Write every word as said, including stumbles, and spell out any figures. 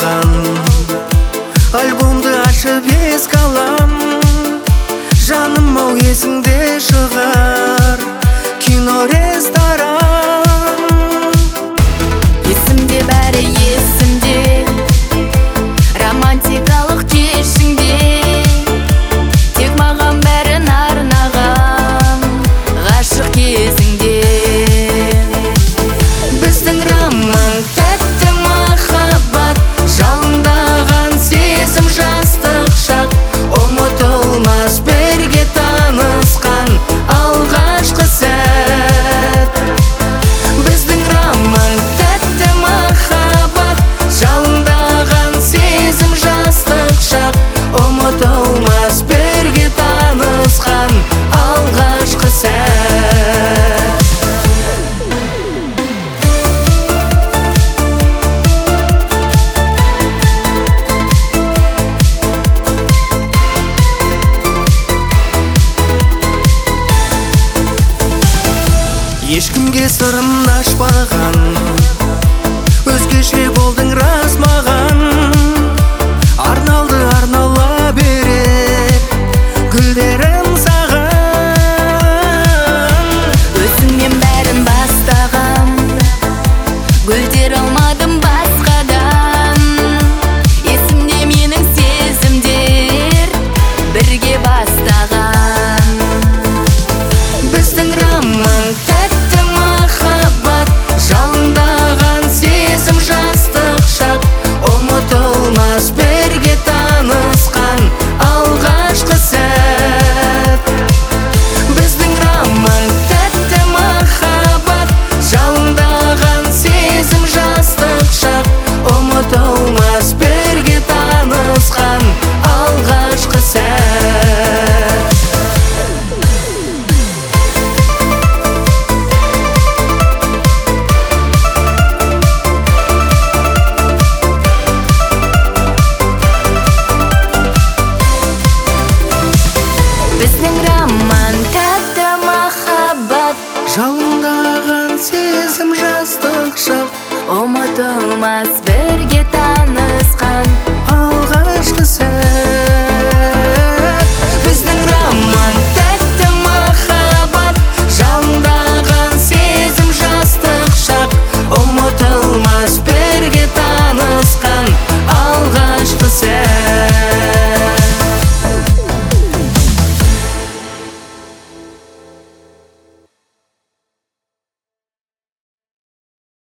алған. Альбомды ашып еске алам, жаным ау есіңде шығар кино ресторан. Есімде бәрі есімде, романтикалық кешіңде, тек маған бәрін арнаған ғашық кезіңде. Біздің роман тәтті махаббат, жалындаған сезім жастық шақ, ұмытылмас бірге танысқан алғашқы сәт. Біздің роман тәтті махаббат, жалындаған сезім жастық шақ, ұмытылмас бірге танысқан алғашқы сәт. Ешкімге сырымды ашпаған